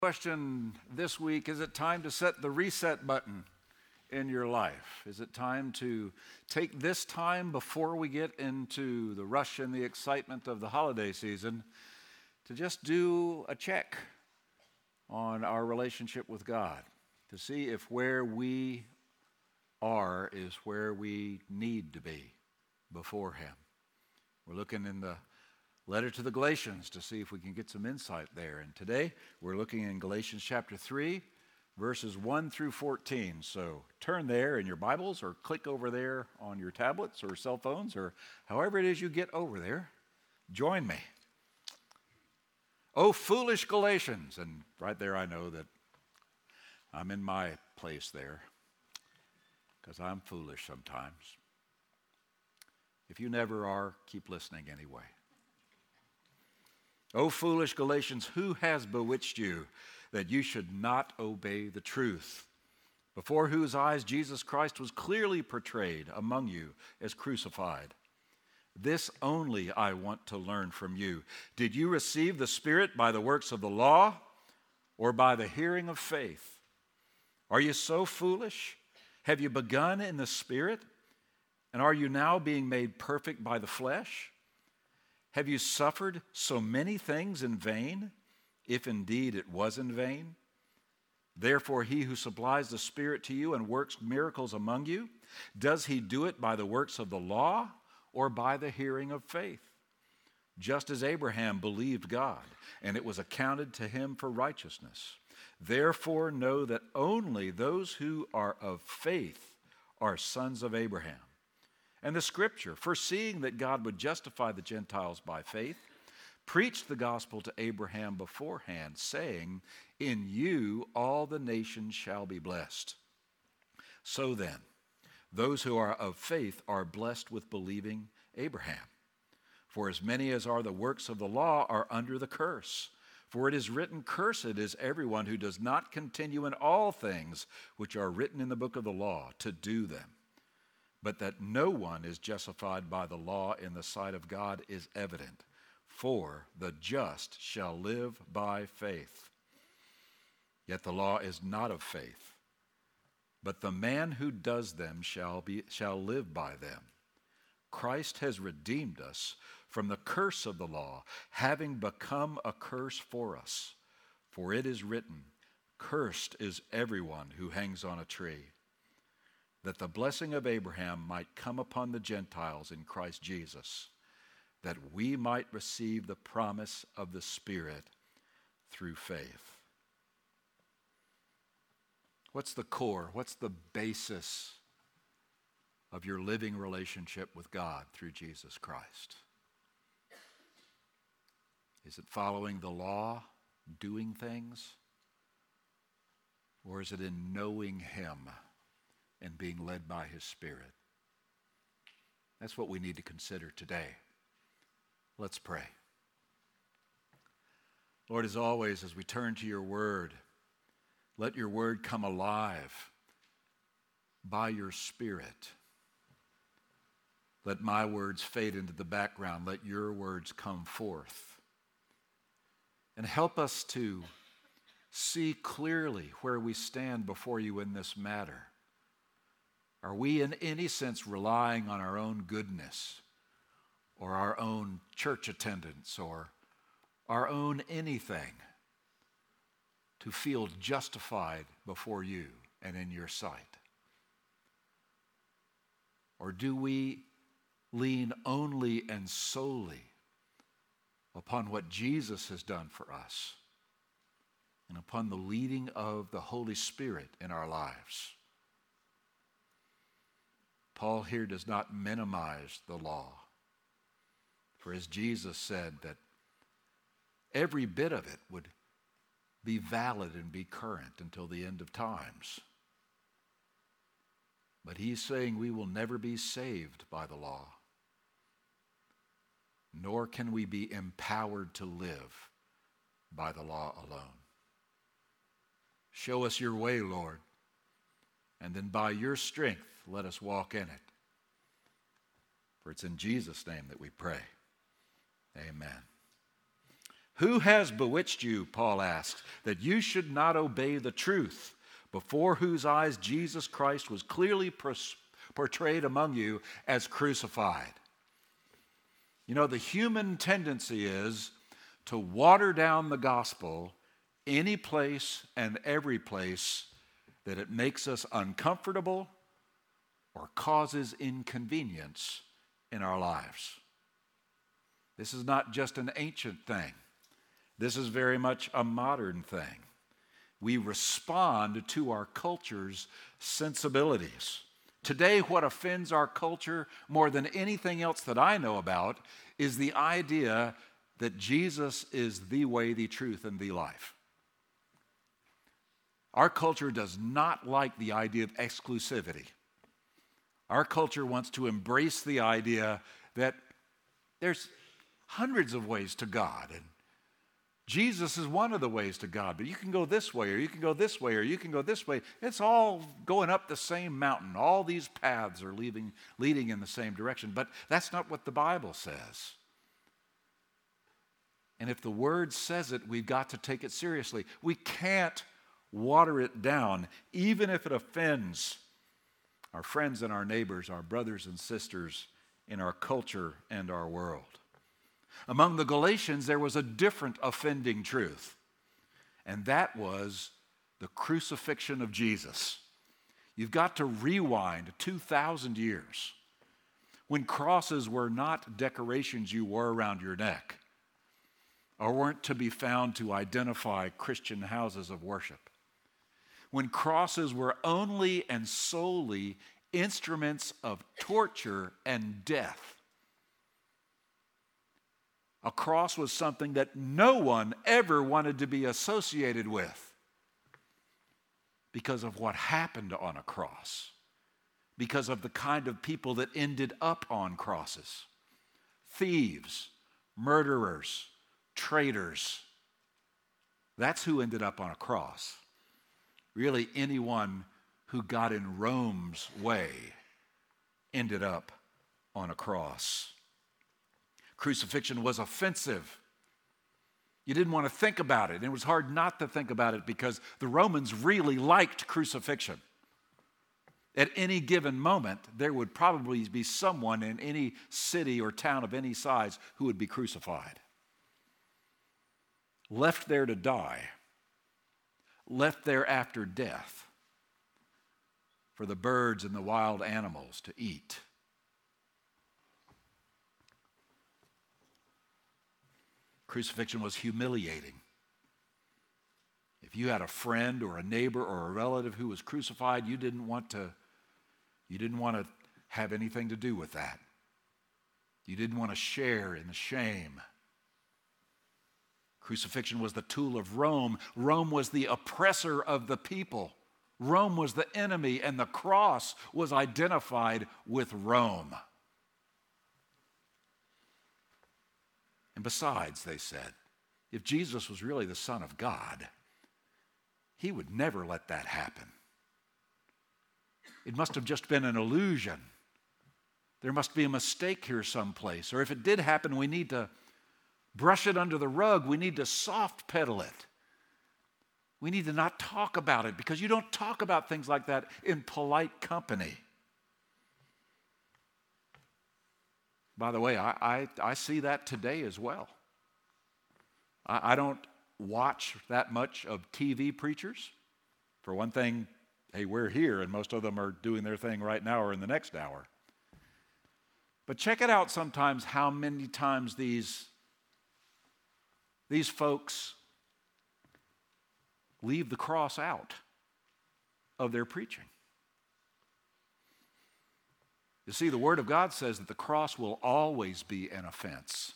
Question this week, is it time to set the reset button in your life? Is it time to take this time before we get into the rush and the excitement of the holiday season to just do a check on our relationship with God, to see if where we are is where we need to be before Him? We're looking in the letter to the Galatians to see if we can get some insight there. And today we're looking in Galatians chapter 3, verses 1 through 14. So turn there in your Bibles or click over there on your tablets or cell phones or however it is you get over there. Join me. Oh, foolish Galatians. And right there I know that I'm in my place there because I'm foolish sometimes. If you never are, keep listening anyway. O foolish Galatians, who has bewitched you that you should not obey the truth, before whose eyes Jesus Christ was clearly portrayed among you as crucified? This only I want to learn from you. Did you receive the Spirit by the works of the law or by the hearing of faith? Are you so foolish? Have you begun in the Spirit? And are you now being made perfect by the flesh? Have you suffered so many things in vain, if indeed it was in vain? Therefore, he who supplies the Spirit to you and works miracles among you, does he do it by the works of the law or by the hearing of faith? Just as Abraham believed God, and it was accounted to him for righteousness. Therefore, know that only those who are of faith are sons of Abraham. And the Scripture, foreseeing that God would justify the Gentiles by faith, preached the gospel to Abraham beforehand, saying, in you all the nations shall be blessed. So then, those who are of faith are blessed with believing Abraham. For as many as are the works of the law are under the curse. For it is written, cursed is everyone who does not continue in all things which are written in the book of the law to do them. But that no one is justified by the law in the sight of God is evident, for the just shall live by faith. Yet the law is not of faith, but the man who does them shall live by them. Christ has redeemed us from the curse of the law, having become a curse for us. For it is written, cursed is everyone who hangs on a tree, that the blessing of Abraham might come upon the Gentiles in Christ Jesus, that we might receive the promise of the Spirit through faith. What's the core? What's the basis of your living relationship with God through Jesus Christ? Is it following the law, doing things? Or is it in knowing Him and being led by His Spirit? That's what we need to consider today. Let's pray. Lord, as always, as we turn to your word, let your word come alive by your Spirit. Let my words fade into the background. Let your words come forth. And help us to see clearly where we stand before you in this matter. Are we in any sense relying on our own goodness or our own church attendance or our own anything to feel justified before you and in your sight? Or do we lean only and solely upon what Jesus has done for us and upon the leading of the Holy Spirit in our lives? Paul here does not minimize the law. For as Jesus said, that every bit of it would be valid and be current until the end of times. But he's saying we will never be saved by the law, nor can we be empowered to live by the law alone. Show us your way, Lord, and then by your strength, let us walk in it. For it's in Jesus' name that we pray. Amen. Who has bewitched you, Paul asks, that you should not obey the truth, before whose eyes Jesus Christ was clearly portrayed among you as crucified? You know, the human tendency is to water down the gospel any place and every place that it makes us uncomfortable or causes inconvenience in our lives. This is not just an ancient thing. This is very much a modern thing. We respond to our culture's sensibilities. Today, what offends our culture more than anything else that I know about is the idea that Jesus is the way, the truth, and the life. Our culture does not like the idea of exclusivity. Our culture wants to embrace the idea that there's hundreds of ways to God, and Jesus is one of the ways to God, but you can go this way, or you can go this way, or you can go this way. It's all going up the same mountain. All these paths are leading in the same direction, but that's not what the Bible says. And if the Word says it, we've got to take it seriously. We can't water it down, even if it offends our friends and our neighbors, our brothers and sisters in our culture and our world. Among the Galatians, there was a different offending truth, and that was the crucifixion of Jesus. You've got to rewind 2,000 years when crosses were not decorations you wore around your neck or weren't to be found to identify Christian houses of worship. When crosses were only and solely instruments of torture and death. A cross was something that no one ever wanted to be associated with because of what happened on a cross, because of the kind of people that ended up on crosses. Thieves, murderers, traitors. That's who ended up on a cross. Really, anyone who got in Rome's way ended up on a cross. Crucifixion was offensive. You didn't want to think about it. And it was hard not to think about it because the Romans really liked crucifixion. At any given moment, there would probably be someone in any city or town of any size who would be crucified. Left there to die. Left there after death for the birds and the wild animals to eat. Crucifixion was humiliating. If you had a friend or a neighbor or a relative who was crucified, you didn't want to have anything to do with that. You didn't want to share in the shame. Crucifixion was the tool of Rome. Rome was the oppressor of the people. Rome was the enemy, and the cross was identified with Rome. And besides, they said, if Jesus was really the Son of God, he would never let that happen. It must have just been an illusion. There must be a mistake here someplace. Or if it did happen, we need to brush it under the rug. We need to soft pedal it. We need to not talk about it because you don't talk about things like that in polite company. By the way, I see that today as well. I don't watch that much of TV preachers. For one thing, hey, we're here, and most of them are doing their thing right now or in the next hour. But check it out sometimes how many times these folks leave the cross out of their preaching. You see, the Word of God says that the cross will always be an offense.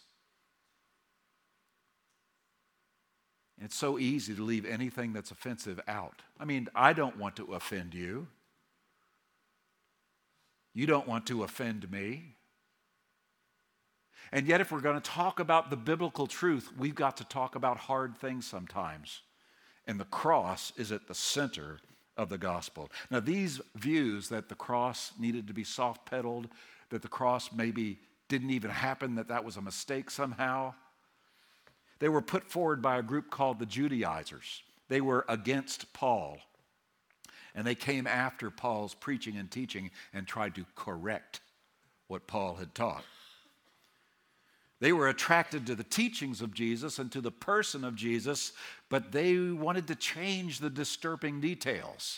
It's so easy to leave anything that's offensive out. I mean, I don't want to offend you. You don't want to offend me. And yet, if we're going to talk about the biblical truth, we've got to talk about hard things sometimes. And the cross is at the center of the gospel. Now, these views that the cross needed to be soft-pedaled, that the cross maybe didn't even happen, that was a mistake somehow, They were put forward by a group called the Judaizers. They were against Paul. And they came after Paul's preaching and teaching and tried to correct what Paul had taught. They were attracted to the teachings of Jesus and to the person of Jesus, but they wanted to change the disturbing details.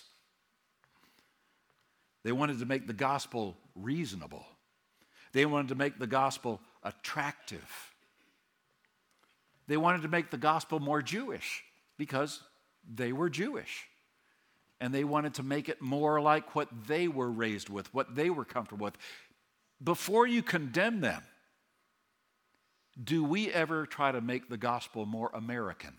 They wanted to make the gospel reasonable. They wanted to make the gospel attractive. They wanted to make the gospel more Jewish because they were Jewish. And they wanted to make it more like what they were raised with, what they were comfortable with. Before you condemn them, do we ever try to make the gospel more American?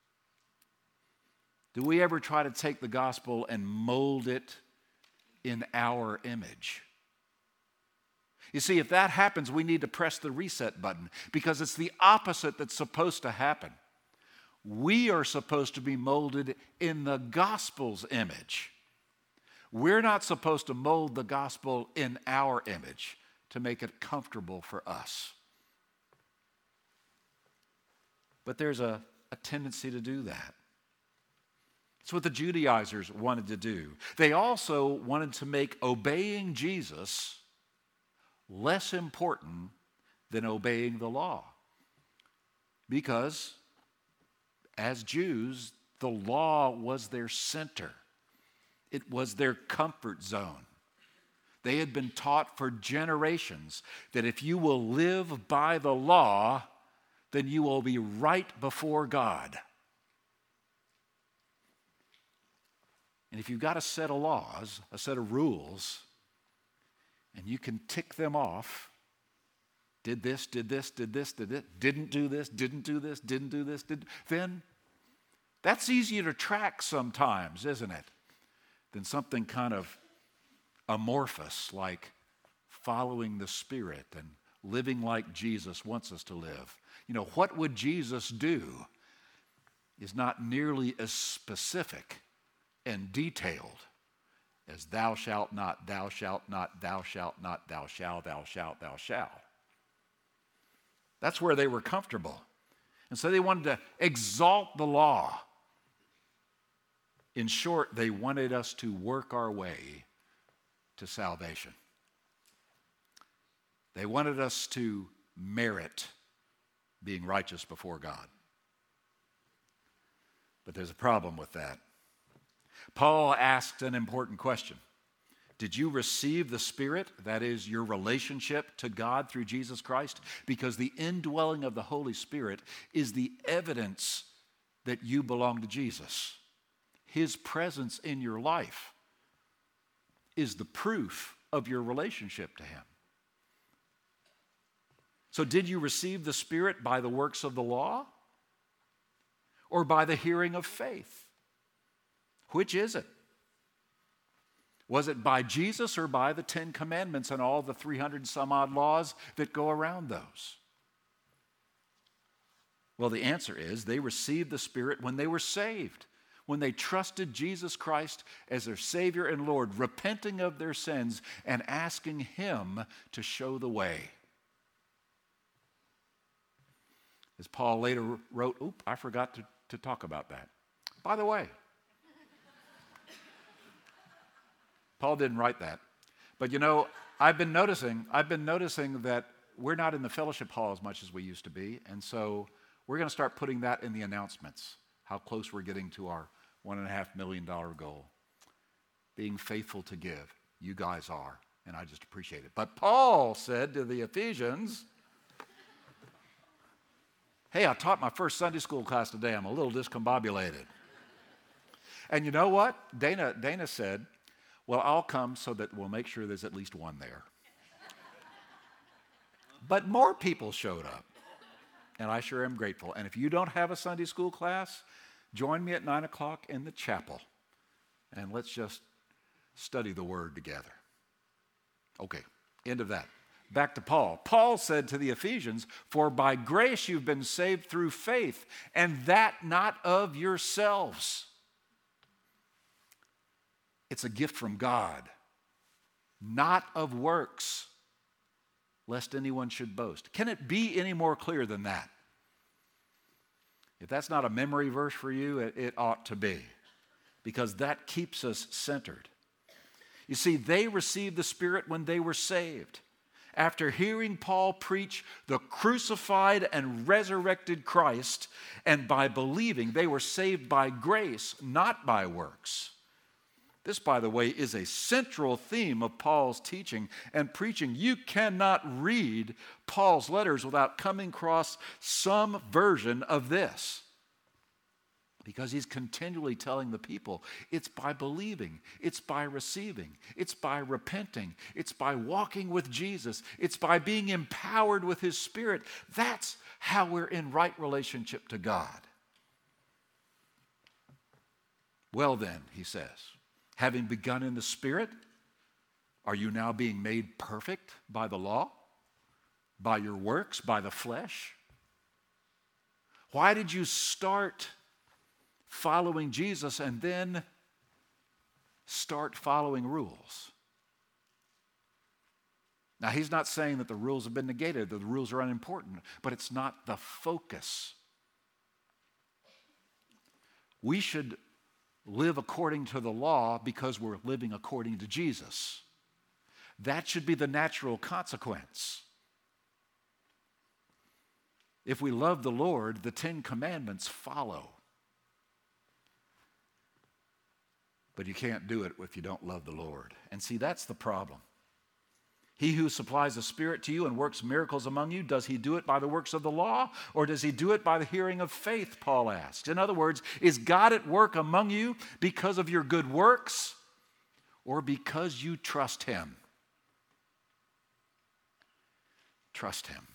Do we ever try to take the gospel and mold it in our image? You see, if that happens, we need to press the reset button because it's the opposite that's supposed to happen. We are supposed to be molded in the gospel's image. We're not supposed to mold the gospel in our image to make it comfortable for us. But there's a tendency to do that. It's what the Judaizers wanted to do. They also wanted to make obeying Jesus less important than obeying the law. Because as Jews, the law was their center. It was their comfort zone. They had been taught for generations that if you will live by the law, then you will be right before God. And if you've got a set of laws, a set of rules, and you can tick them off, did this, did this, did this, did it, didn't do this, didn't do this, didn't do this, then that's easier to track sometimes, isn't it? Than something kind of amorphous like following the Spirit and living like Jesus wants us to live. You know, what would Jesus do is not nearly as specific and detailed as thou shalt not, thou shalt not, thou shalt not, thou shalt, thou shalt, thou shalt. That's where they were comfortable. And so they wanted to exalt the law. In short, they wanted us to work our way to salvation. They wanted us to merit being righteous before God. But there's a problem with that. Paul asked an important question. Did you receive the Spirit, that is, your relationship to God through Jesus Christ? Because the indwelling of the Holy Spirit is the evidence that you belong to Jesus. His presence in your life is the proof of your relationship to Him. So did you receive the Spirit by the works of the law or by the hearing of faith? Which is it? Was it by Jesus or by the 10 Commandments and all the 300 and some odd laws that go around those? Well, the answer is they received the Spirit when they were saved, when they trusted Jesus Christ as their Savior and Lord, repenting of their sins and asking Him to show the way. As Paul later wrote, I forgot to talk about that. By the way, Paul didn't write that. But you know, I've been noticing that we're not in the fellowship hall as much as we used to be, and so we're going to start putting that in the announcements, how close we're getting to our $1.5 million goal. Being faithful to give. You guys are, and I just appreciate it. But Paul said to the Ephesians, hey, I taught my first Sunday school class today. I'm a little discombobulated. And you know what? Dana said, well, I'll come so that we'll make sure there's at least one there. But more people showed up, and I sure am grateful. And if you don't have a Sunday school class, join me at 9 o'clock in the chapel, and let's just study the Word together. Okay, end of that. Back to Paul. Paul said to the Ephesians, for by grace you've been saved through faith, and that not of yourselves. It's a gift from God, not of works, lest anyone should boast. Can it be any more clear than that? If that's not a memory verse for you, it ought to be, because that keeps us centered. You see, they received the Spirit when they were saved. After hearing Paul preach the crucified and resurrected Christ, and by believing, they were saved by grace, not by works. This, by the way, is a central theme of Paul's teaching and preaching. You cannot read Paul's letters without coming across some version of this, because he's continually telling the people, it's by believing, it's by receiving, it's by repenting, it's by walking with Jesus, it's by being empowered with his Spirit. That's how we're in right relationship to God. Well then, he says, having begun in the Spirit, are you now being made perfect by the law, by your works, by the flesh? Why did you start following Jesus and then start following rules? Now, he's not saying that the rules have been negated, that the rules are unimportant, but it's not the focus. We should live according to the law because we're living according to Jesus. That should be the natural consequence. If we love the Lord, the 10 Commandments follow. But you can't do it if you don't love the Lord. And see, that's the problem. He who supplies the Spirit to you and works miracles among you, does he do it by the works of the law, or does he do it by the hearing of faith, Paul asks. In other words, is God at work among you because of your good works, or because you trust him? Trust him.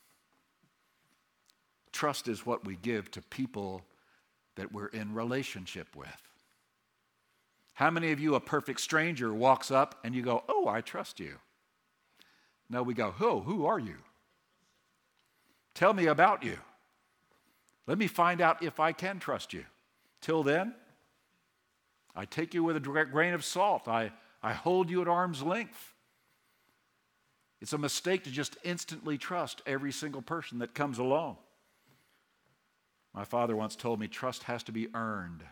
Trust is what we give to people that we're in relationship with. How many of you, a perfect stranger walks up and you go, oh, I trust you? No, we go, oh, who are you? Tell me about you. Let me find out if I can trust you. Till then, I take you with a grain of salt. I hold you at arm's length. It's a mistake to just instantly trust every single person that comes along. My father once told me trust has to be earned.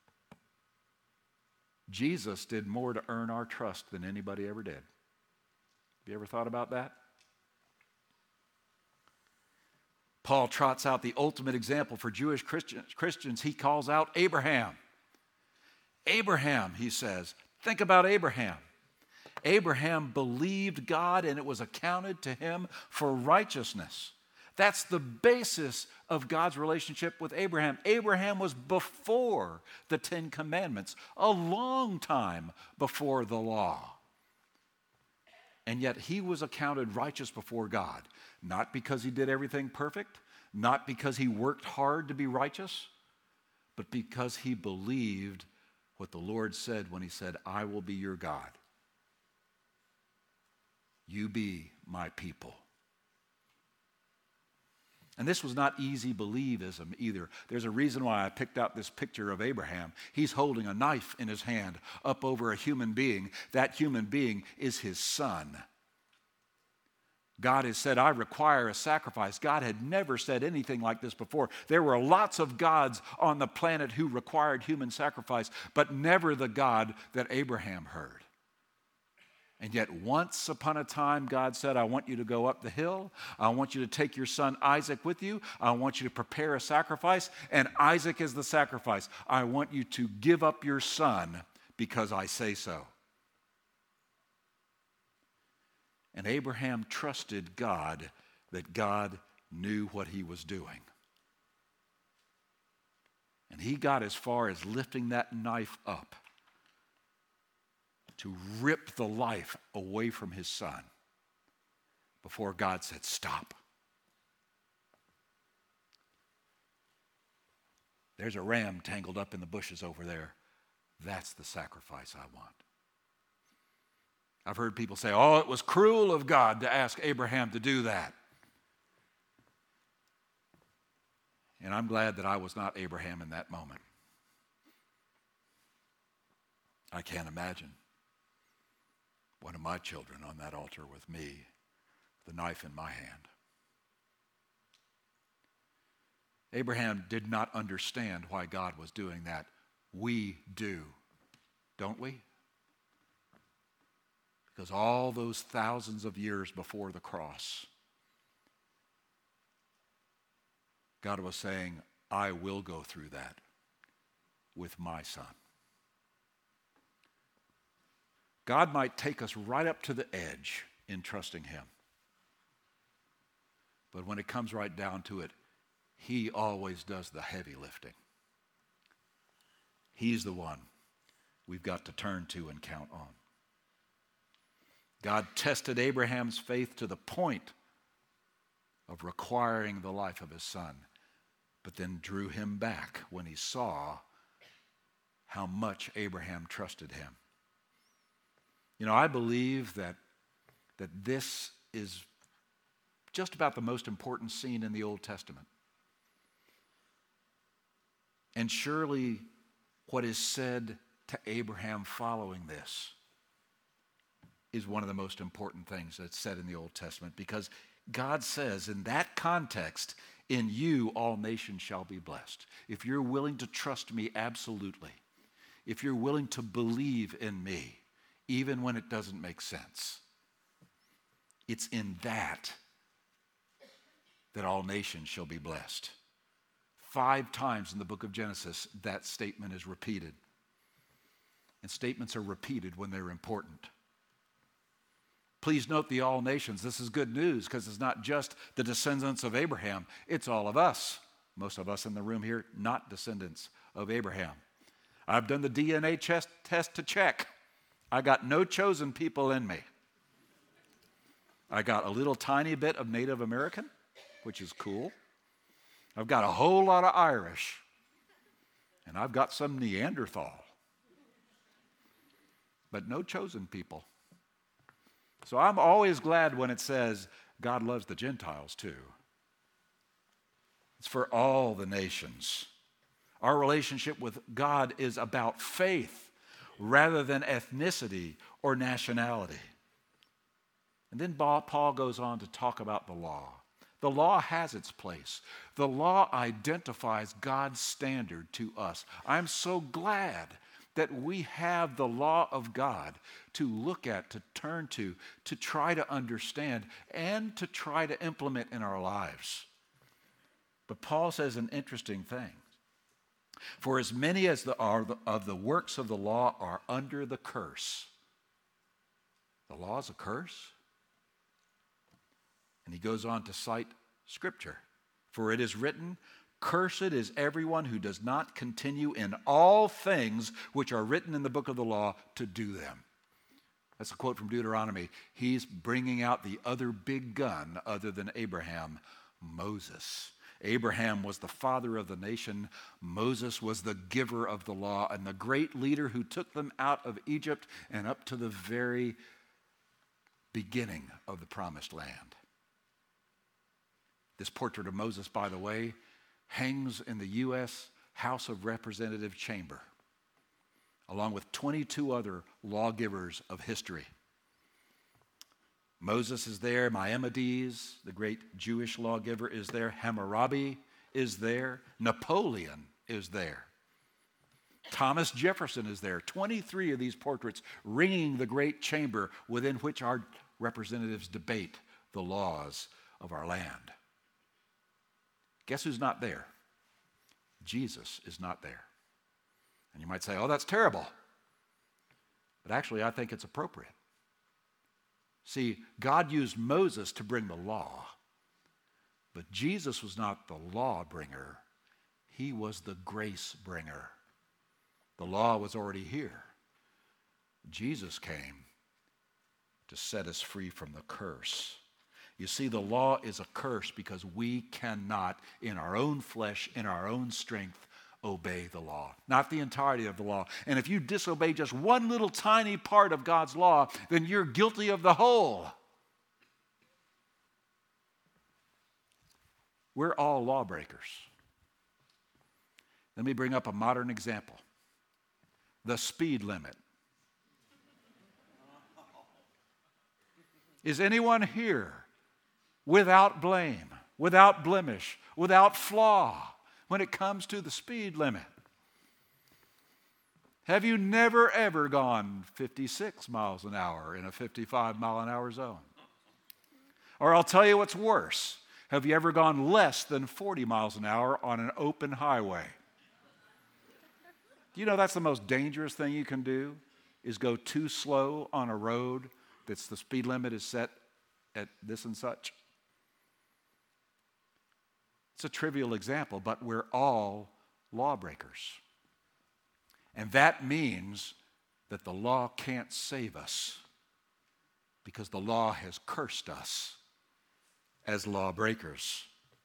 Jesus did more to earn our trust than anybody ever did. Have you ever thought about that? Paul trots out the ultimate example for Jewish Christians. He calls out Abraham. Abraham, he says, think about Abraham. Abraham believed God and it was accounted to him for righteousness. That's the basis of God's relationship with Abraham. Abraham was before the 10 Commandments, a long time before the law. And yet he was accounted righteous before God, not because he did everything perfect, not because he worked hard to be righteous, but because he believed what the Lord said when he said, I will be your God. You be my people. And this was not easy believism either. There's a reason why I picked out this picture of Abraham. He's holding a knife in his hand up over a human being. That human being is his son. God has said, I require a sacrifice. God had never said anything like this before. There were lots of gods on the planet who required human sacrifice, but never the God that Abraham heard. And yet once upon a time, God said, I want you to go up the hill. I want you to take your son Isaac with you. I want you to prepare a sacrifice, and Isaac is the sacrifice. I want you to give up your son because I say so. And Abraham trusted God that God knew what he was doing. And he got as far as lifting that knife up to rip the life away from his son before God said, stop. There's a ram tangled up in the bushes over there. That's the sacrifice I want. I've heard people say, oh, it was cruel of God to ask Abraham to do that. And I'm glad that I was not Abraham in that moment. I can't imagine one of my children on that altar with me, the knife in my hand. Abraham did not understand why God was doing that. We do, don't we? Because all those thousands of years before the cross, God was saying, I will go through that with my son. God might take us right up to the edge in trusting him. But when it comes right down to it, he always does the heavy lifting. He's the one we've got to turn to and count on. God tested Abraham's faith to the point of requiring the life of his son, but then drew him back when he saw how much Abraham trusted him. You know, I believe that this is just about the most important scene in the Old Testament. And surely what is said to Abraham following this is one of the most important things that's said in the Old Testament, because God says in that context, in you all nations shall be blessed. If you're willing to trust me absolutely, if you're willing to believe in me, even when it doesn't make sense, it's in that all nations shall be blessed. 5 times in the book of Genesis, that statement is repeated. And statements are repeated when they're important. Please note the all nations. This is good news because it's not just the descendants of Abraham. It's all of us. Most of us in the room here, not descendants of Abraham. I've done the DNA test to check. I got no chosen people in me. I got a little tiny bit of Native American, which is cool. I've got a whole lot of Irish. And I've got some Neanderthal. But no chosen people. So I'm always glad when it says God loves the Gentiles too. It's for all the nations. Our relationship with God is about faith rather than ethnicity or nationality. And then Paul goes on to talk about the law. The law has its place. The law identifies God's standard to us. I'm so glad that we have the law of God to look at, to turn to try to understand, and to try to implement in our lives. But Paul says an interesting thing. For as many as of the works of the law are under the curse. The law is a curse? And he goes on to cite Scripture. For it is written, cursed is everyone who does not continue in all things which are written in the book of the law to do them. That's a quote from Deuteronomy. He's bringing out the other big gun other than Abraham, Moses. Abraham was the father of the nation. Moses was the giver of the law and the great leader who took them out of Egypt and up to the very beginning of the promised land. This portrait of Moses, by the way, hangs in the U.S. House of Representatives chamber, along with 22 other lawgivers of history. Moses is there, Maimonides, the great Jewish lawgiver, is there, Hammurabi is there, Napoleon is there, Thomas Jefferson is there. 23 of these portraits ringing the great chamber within which our representatives debate the laws of our land. Guess who's not there? Jesus is not there. And you might say, oh, that's terrible. But actually, I think it's appropriate. See, God used Moses to bring the law, but Jesus was not the law bringer. He was the grace bringer. The law was already here. Jesus came to set us free from the curse. You see, the law is a curse because we cannot, in our own flesh, in our own strength, obey the law. Not the entirety of the law. And if you disobey just one little tiny part of God's law, then you're guilty of the whole. We're all lawbreakers. Let me bring up a modern example. The speed limit. Is anyone here without blame, without blemish, without flaw, when it comes to the speed limit? Have you never, ever gone 56 miles an hour in a 55 mile an hour zone? Or I'll tell you what's worse. Have you ever gone less than 40 miles an hour on an open highway? Do you know that's the most dangerous thing you can do, is go too slow on a road that's the speed limit is set at this and such? It's a trivial example, but we're all lawbreakers. And that means that the law can't save us, because the law has cursed us as lawbreakers.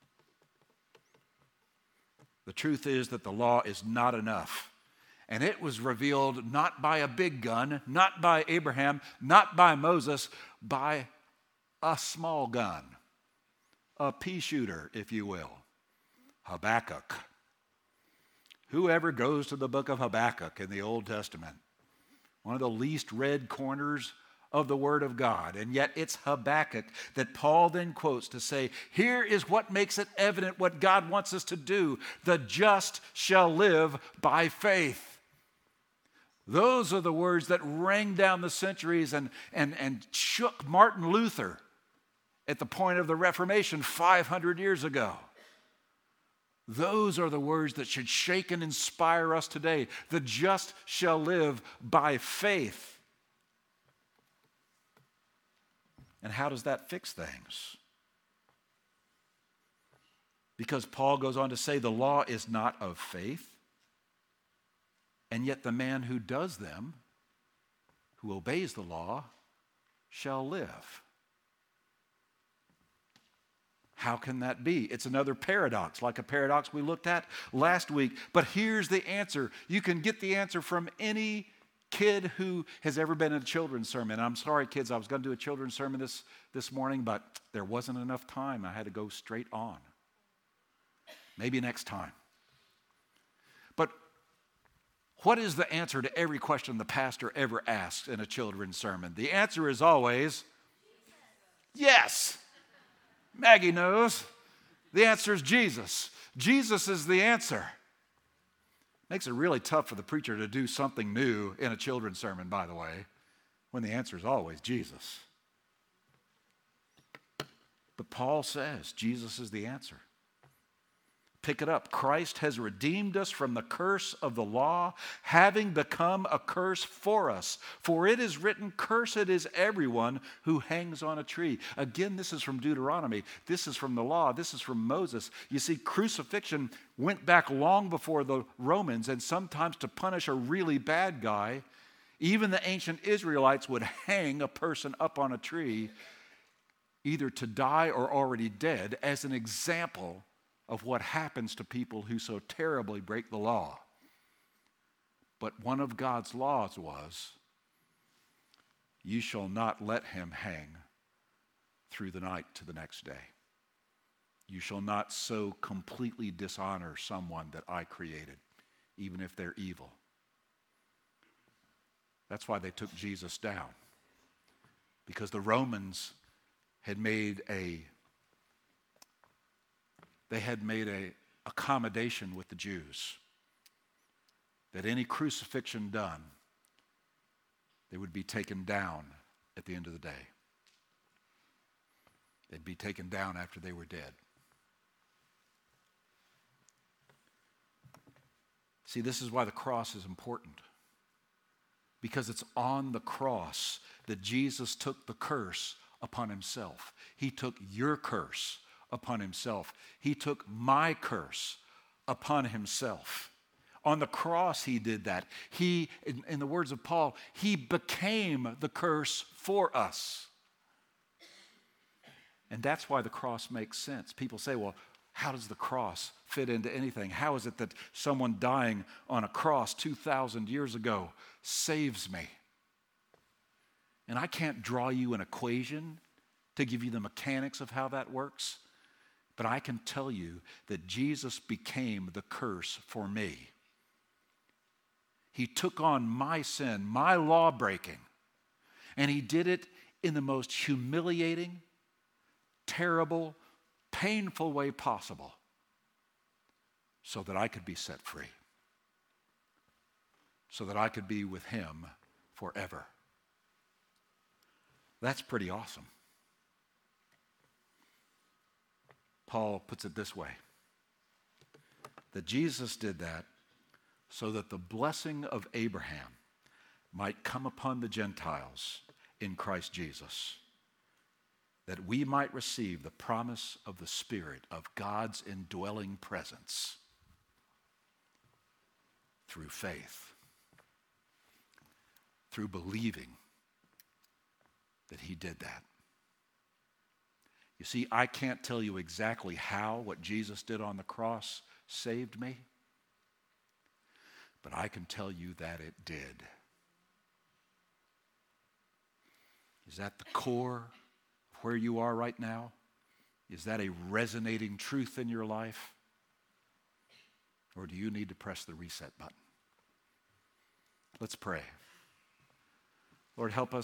The truth is that the law is not enough. And it was revealed not by a big gun, not by Abraham, not by Moses, by a small gun, a pea shooter, if you will, Habakkuk. Whoever goes to the book of Habakkuk in the Old Testament, one of the least read corners of the Word of God, and yet it's Habakkuk that Paul then quotes to say, here is what makes it evident what God wants us to do. The just shall live by faith. Those are the words that rang down the centuries and shook Martin Luther at the point of the Reformation 500 years ago. Those are the words that should shake and inspire us today. The just shall live by faith. And how does that fix things? Because Paul goes on to say the law is not of faith, and yet the man who does them, who obeys the law, shall live. How can that be? It's another paradox, like a paradox we looked at last week. But here's the answer. You can get the answer from any kid who has ever been in a children's sermon. I'm sorry, kids, I was going to do a children's sermon this morning, but there wasn't enough time. I had to go straight on. Maybe next time. But what is the answer to every question the pastor ever asks in a children's sermon? The answer is always, yes. Maggie knows. The answer is Jesus. Jesus is the answer. Makes it really tough for the preacher to do something new in a children's sermon, by the way, when the answer is always Jesus. But Paul says Jesus is the answer. Pick it up. Christ has redeemed us from the curse of the law, having become a curse for us. For it is written, cursed is everyone who hangs on a tree. Again, this is from Deuteronomy. This is from the law. This is from Moses. You see, crucifixion went back long before the Romans, and sometimes to punish a really bad guy, even the ancient Israelites would hang a person up on a tree, either to die or already dead, as an example of what happens to people who so terribly break the law. But one of God's laws was, you shall not let him hang through the night to the next day. You shall not so completely dishonor someone that I created, even if they're evil. That's why they took Jesus down, because the Romans had made a accommodation with the Jews that any crucifixion done, they would be taken down at the end of the day. They'd be taken down after they were dead. See, this is why the cross is important. Because it's on the cross that Jesus took the curse upon himself. He took your curse upon himself. He took my curse upon himself. On the cross, he did that. He, in the words of Paul, he became the curse for us. And that's why the cross makes sense. People say, well, how does the cross fit into anything? How is it that someone dying on a cross 2,000 years ago saves me? And I can't draw you an equation to give you the mechanics of how that works. But I can tell you that Jesus became the curse for me. He took on my sin, my law breaking, and he did it in the most humiliating, terrible, painful way possible. so that I could be set free, so that I could be with him forever. That's pretty awesome. Paul puts it this way, that Jesus did that so that the blessing of Abraham might come upon the Gentiles in Christ Jesus, that we might receive the promise of the Spirit of God's indwelling presence through faith, through believing that he did that. You see, I can't tell you exactly how what Jesus did on the cross saved me, but I can tell you that it did. Is that the core of where you are right now? Is that a resonating truth in your life? Or do you need to press the reset button? Let's pray. Lord, help us